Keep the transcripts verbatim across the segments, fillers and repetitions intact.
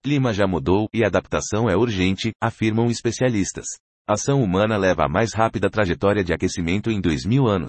Clima já mudou e adaptação é urgente, afirmam especialistas. A ação humana leva a mais rápida trajetória de aquecimento em dois mil anos.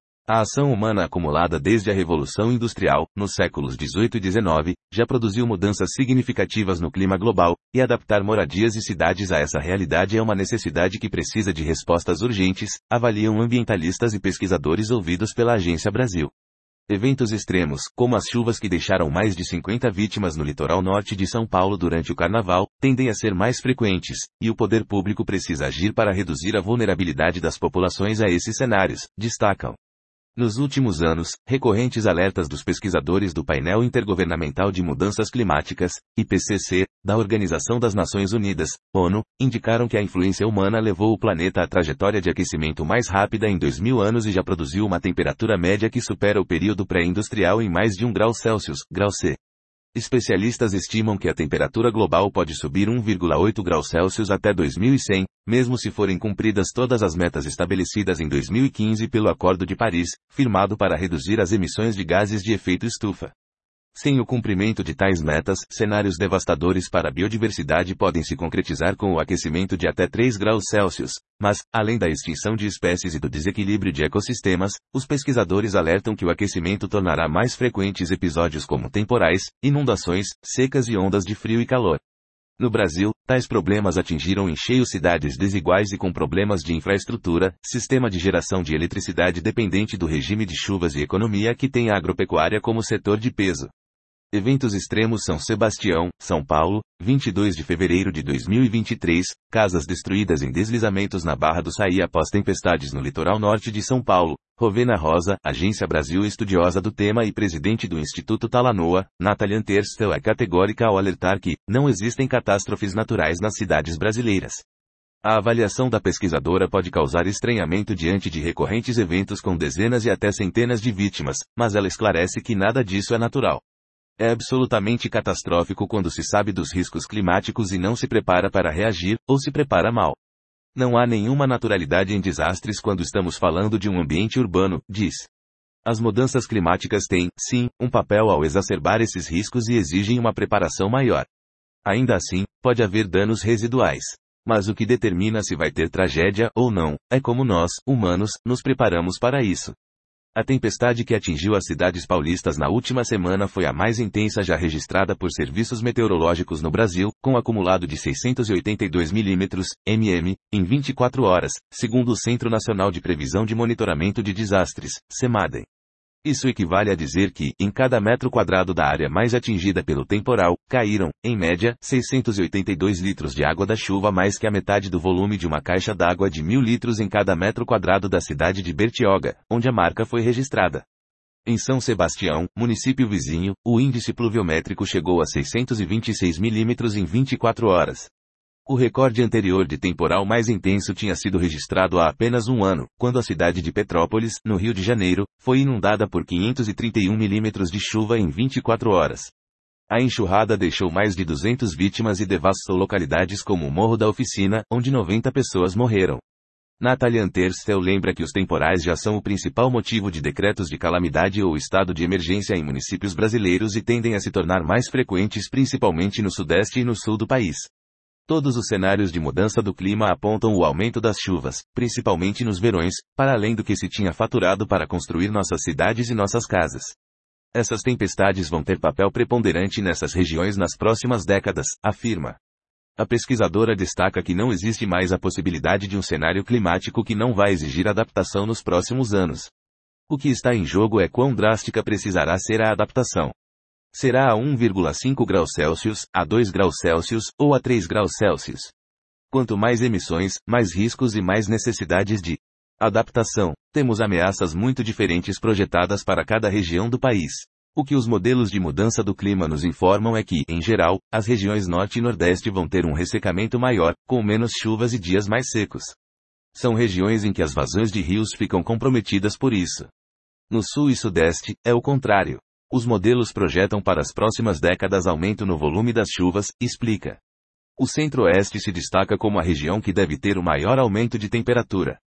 A ação humana acumulada desde a Revolução Industrial, nos séculos dezoito e dezenove, já produziu mudanças significativas no clima global, e adaptar moradias e cidades a essa realidade é uma necessidade que precisa de respostas urgentes, avaliam ambientalistas e pesquisadores ouvidos pela Agência Brasil. Eventos extremos, como as chuvas que deixaram mais de cinquenta vítimas no litoral norte de São Paulo durante o Carnaval, tendem a ser mais frequentes, e o poder público precisa agir para reduzir a vulnerabilidade das populações a esses cenários, destacam. Nos últimos anos, recorrentes alertas dos pesquisadores do Painel Intergovernamental de Mudanças Climáticas, I P C C, da Organização das Nações Unidas, ONU, indicaram que a influência humana levou o planeta à trajetória de aquecimento mais rápida em dois mil anos e já produziu uma temperatura média que supera o período pré-industrial em mais de um grau Celsius, grau C. Especialistas estimam que a temperatura global pode subir um vírgula oito graus Celsius até dois mil e cem, mesmo se forem cumpridas todas as metas estabelecidas em dois mil e quinze pelo Acordo de Paris, firmado para reduzir as emissões de gases de efeito estufa. Sem o cumprimento de tais metas, cenários devastadores para a biodiversidade podem se concretizar com o aquecimento de até três graus Celsius, mas, além da extinção de espécies e do desequilíbrio de ecossistemas, os pesquisadores alertam que o aquecimento tornará mais frequentes episódios como temporais, inundações, secas e ondas de frio e calor. No Brasil, tais problemas atingiram em cheio cidades desiguais e com problemas de infraestrutura, sistema de geração de eletricidade dependente do regime de chuvas e economia que tem a agropecuária como setor de peso. Eventos extremos São Sebastião, São Paulo, vinte e dois de fevereiro de dois mil e vinte e três, casas destruídas em deslizamentos na Barra do Saí após tempestades no litoral norte de São Paulo. Rovena Rosa, Agência Brasil estudiosa do tema e presidente do Instituto Talanoa, Nathalie Anterstel é categórica ao alertar que não existem catástrofes naturais nas cidades brasileiras. A avaliação da pesquisadora pode causar estranhamento diante de recorrentes eventos com dezenas e até centenas de vítimas, mas ela esclarece que nada disso é natural. É absolutamente catastrófico quando se sabe dos riscos climáticos e não se prepara para reagir, ou se prepara mal. Não há nenhuma naturalidade em desastres quando estamos falando de um ambiente urbano, diz. As mudanças climáticas têm, sim, um papel ao exacerbar esses riscos e exigem uma preparação maior. Ainda assim, pode haver danos residuais. Mas o que determina se vai ter tragédia ou não, é como nós, humanos, nos preparamos para isso. A tempestade que atingiu as cidades paulistas na última semana foi a mais intensa já registrada por serviços meteorológicos no Brasil, com acumulado de seiscentos e oitenta e dois milímetros, milímetros, em vinte e quatro horas, segundo o Centro Nacional de Previsão de Monitoramento de Desastres, CEMADEM. Isso equivale a dizer que, em cada metro quadrado da área mais atingida pelo temporal, caíram, em média, seiscentos e oitenta e dois litros de água da chuva, mais que a metade do volume de uma caixa d'água de mil litros em cada metro quadrado da cidade de Bertioga, onde a marca foi registrada. Em São Sebastião, município vizinho, o índice pluviométrico chegou a seiscentos e vinte e seis milímetros em vinte e quatro horas. O recorde anterior de temporal mais intenso tinha sido registrado há apenas um ano, quando a cidade de Petrópolis, no Rio de Janeiro, foi inundada por quinhentos e trinta e um milímetros de chuva em vinte e quatro horas. A enxurrada deixou mais de duzentas vítimas e devastou localidades como o Morro da Oficina, onde noventa pessoas morreram. Nathalie Anterstel lembra que os temporais já são o principal motivo de decretos de calamidade ou estado de emergência em municípios brasileiros e tendem a se tornar mais frequentes principalmente no sudeste e no sul do país. Todos os cenários de mudança do clima apontam o aumento das chuvas, principalmente nos verões, para além do que se tinha faturado para construir nossas cidades e nossas casas. Essas tempestades vão ter papel preponderante nessas regiões nas próximas décadas, afirma. A pesquisadora destaca que não existe mais a possibilidade de um cenário climático que não vai exigir adaptação nos próximos anos. O que está em jogo é quão drástica precisará ser a adaptação. Será a um vírgula cinco graus Celsius, a dois graus Celsius, ou a três graus Celsius. Quanto mais emissões, mais riscos e mais necessidades de adaptação. Temos ameaças muito diferentes projetadas para cada região do país. O que os modelos de mudança do clima nos informam é que, em geral, as regiões norte e nordeste vão ter um ressecamento maior, com menos chuvas e dias mais secos. São regiões em que as vazões de rios ficam comprometidas por isso. No sul e sudeste, é o contrário. Os modelos projetam para as próximas décadas aumento no volume das chuvas, explica. O centro-oeste se destaca como a região que deve ter o maior aumento de temperatura.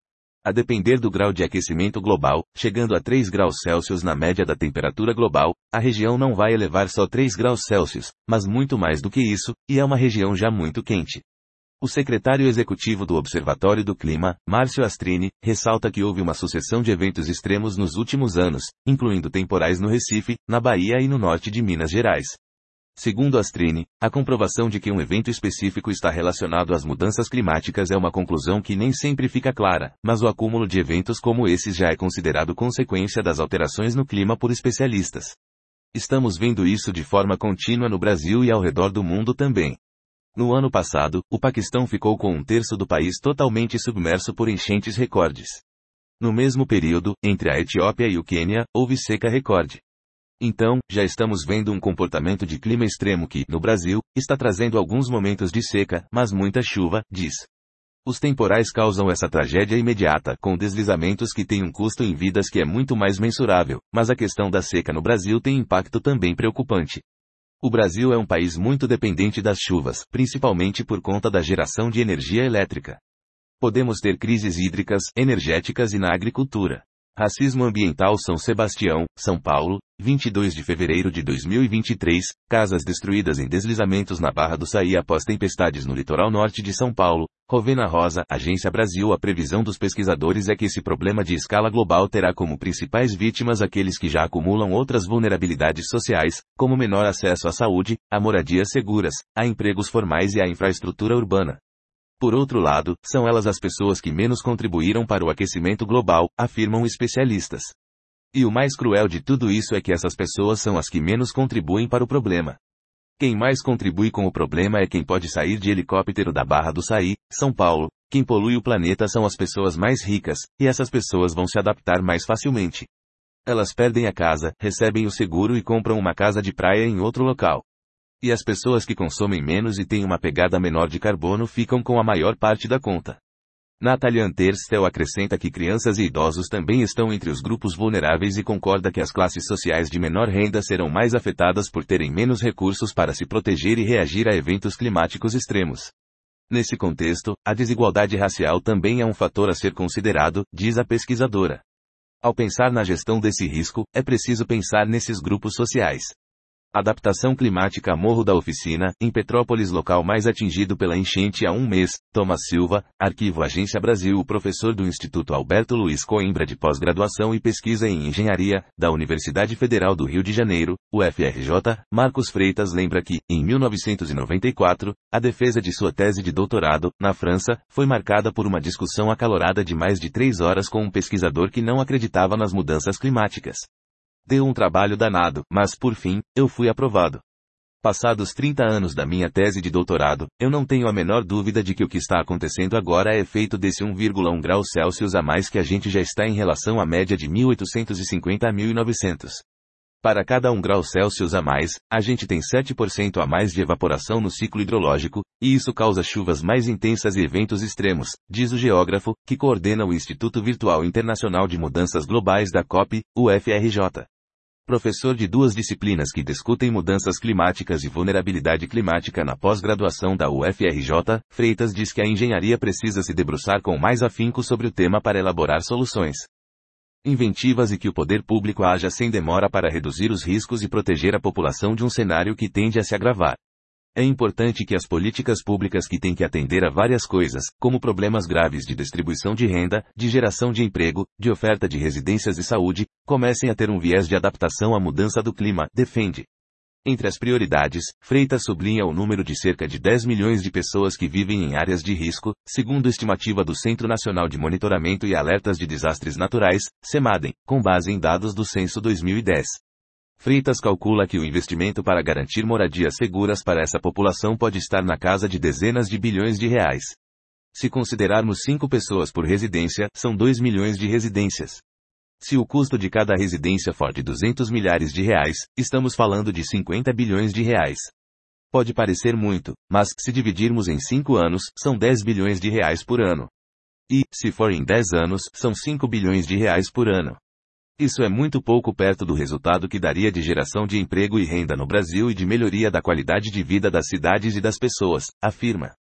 A depender do grau de aquecimento global, chegando a três graus Celsius na média da temperatura global, a região não vai elevar só três graus Celsius, mas muito mais do que isso, e é uma região já muito quente. O secretário executivo do Observatório do Clima, Márcio Astrini, ressalta que houve uma sucessão de eventos extremos nos últimos anos, incluindo temporais no Recife, na Bahia e no norte de Minas Gerais. Segundo Astrini, a comprovação de que um evento específico está relacionado às mudanças climáticas é uma conclusão que nem sempre fica clara, mas o acúmulo de eventos como esses já é considerado consequência das alterações no clima por especialistas. Estamos vendo isso de forma contínua no Brasil e ao redor do mundo também. No ano passado, o Paquistão ficou com um terço do país totalmente submerso por enchentes recordes. No mesmo período, entre a Etiópia e o Quênia, houve seca recorde. Então, já estamos vendo um comportamento de clima extremo que, no Brasil, está trazendo alguns momentos de seca, mas muita chuva, diz. Os temporais causam essa tragédia imediata, com deslizamentos que têm um custo em vidas que é muito mais mensurável, mas a questão da seca no Brasil tem impacto também preocupante. O Brasil é um país muito dependente das chuvas, principalmente por conta da geração de energia elétrica. Podemos ter crises hídricas, energéticas e na agricultura. Racismo ambiental São Sebastião, São Paulo, vinte e dois de fevereiro de dois mil e vinte e três, casas destruídas em deslizamentos na Barra do Saí após tempestades no litoral norte de São Paulo. Rovena Rosa, Agência Brasil. A previsão dos pesquisadores é que esse problema de escala global terá como principais vítimas aqueles que já acumulam outras vulnerabilidades sociais, como menor acesso à saúde, a moradias seguras, a empregos formais e à infraestrutura urbana. Por outro lado, são elas as pessoas que menos contribuíram para o aquecimento global, afirmam especialistas. E o mais cruel de tudo isso é que essas pessoas são as que menos contribuem para o problema. Quem mais contribui com o problema é quem pode sair de helicóptero da Barra do Saí, São Paulo. Quem polui o planeta são as pessoas mais ricas, e essas pessoas vão se adaptar mais facilmente. Elas perdem a casa, recebem o seguro e compram uma casa de praia em outro local. E as pessoas que consomem menos e têm uma pegada menor de carbono ficam com a maior parte da conta. Natalia Anterstel acrescenta que crianças e idosos também estão entre os grupos vulneráveis e concorda que as classes sociais de menor renda serão mais afetadas por terem menos recursos para se proteger e reagir a eventos climáticos extremos. Nesse contexto, a desigualdade racial também é um fator a ser considerado, diz a pesquisadora. Ao pensar na gestão desse risco, é preciso pensar nesses grupos sociais. Adaptação climática. Morro da Oficina, em Petrópolis, local mais atingido pela enchente há um mês. Thomas Silva, Arquivo Agência Brasil. O professor do Instituto Alberto Luiz Coimbra de Pós-Graduação e Pesquisa em Engenharia, da Universidade Federal do Rio de Janeiro, U F R J, Marcos Freitas lembra que, em mil novecentos e noventa e quatro, a defesa de sua tese de doutorado, na França, foi marcada por uma discussão acalorada de mais de três horas com um pesquisador que não acreditava nas mudanças climáticas. Deu um trabalho danado, mas, por fim, eu fui aprovado. Passados trinta anos da minha tese de doutorado, eu não tenho a menor dúvida de que o que está acontecendo agora é efeito desse um vírgula um graus Celsius a mais que a gente já está em relação à média de mil oitocentos e cinquenta a mil e novecentos. Para cada um grau Celsius a mais, a gente tem sete por cento a mais de evaporação no ciclo hidrológico, e isso causa chuvas mais intensas e eventos extremos, diz o geógrafo, que coordena o Instituto Virtual Internacional de Mudanças Globais da COP, U F R J. Professor de duas disciplinas que discutem mudanças climáticas e vulnerabilidade climática na pós-graduação da U F R J, Freitas diz que a engenharia precisa se debruçar com mais afinco sobre o tema para elaborar soluções inventivas e que o poder público haja sem demora para reduzir os riscos e proteger a população de um cenário que tende a se agravar. É importante que as políticas públicas que têm que atender a várias coisas, como problemas graves de distribuição de renda, de geração de emprego, de oferta de residências e saúde, comecem a ter um viés de adaptação à mudança do clima, defende. Entre as prioridades, Freitas sublinha o número de cerca de dez milhões de pessoas que vivem em áreas de risco, segundo estimativa do Centro Nacional de Monitoramento e Alertas de Desastres Naturais, CEMADEM, com base em dados do Censo dois mil e dez. Freitas calcula que o investimento para garantir moradias seguras para essa população pode estar na casa de dezenas de bilhões de reais. Se considerarmos cinco pessoas por residência, são dois milhões de residências. Se o custo de cada residência for de duzentos milhares de reais, estamos falando de cinquenta bilhões de reais. Pode parecer muito, mas, se dividirmos em cinco anos, são dez bilhões de reais por ano. E, se for em dez anos, são cinco bilhões de reais por ano. Isso é muito pouco perto do resultado que daria de geração de emprego e renda no Brasil e de melhoria da qualidade de vida das cidades e das pessoas, afirma.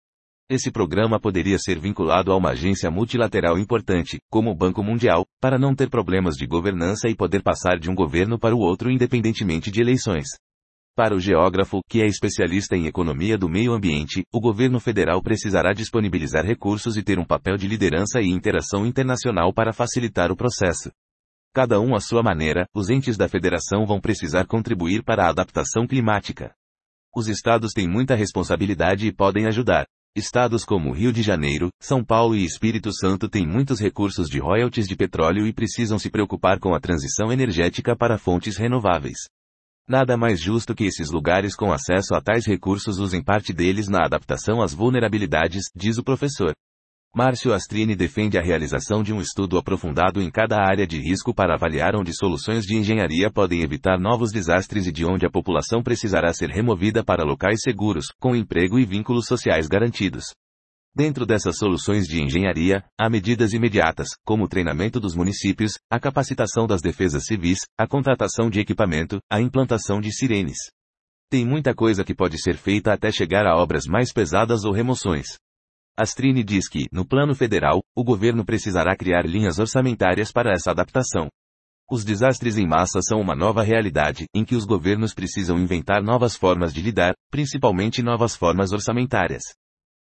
Esse programa poderia ser vinculado a uma agência multilateral importante, como o Banco Mundial, para não ter problemas de governança e poder passar de um governo para o outro independentemente de eleições. Para o geógrafo, que é especialista em economia do meio ambiente, o governo federal precisará disponibilizar recursos e ter um papel de liderança e interação internacional para facilitar o processo. Cada um à sua maneira, os entes da federação vão precisar contribuir para a adaptação climática. Os estados têm muita responsabilidade e podem ajudar. Estados como Rio de Janeiro, São Paulo e Espírito Santo têm muitos recursos de royalties de petróleo e precisam se preocupar com a transição energética para fontes renováveis. Nada mais justo que esses lugares com acesso a tais recursos usem parte deles na adaptação às vulnerabilidades, diz o professor. Márcio Astrini defende a realização de um estudo aprofundado em cada área de risco para avaliar onde soluções de engenharia podem evitar novos desastres e de onde a população precisará ser removida para locais seguros, com emprego e vínculos sociais garantidos. Dentro dessas soluções de engenharia, há medidas imediatas, como o treinamento dos municípios, a capacitação das defesas civis, a contratação de equipamento, a implantação de sirenes. Tem muita coisa que pode ser feita até chegar a obras mais pesadas ou remoções. Astrini diz que, no plano federal, o governo precisará criar linhas orçamentárias para essa adaptação. Os desastres em massa são uma nova realidade, em que os governos precisam inventar novas formas de lidar, principalmente novas formas orçamentárias.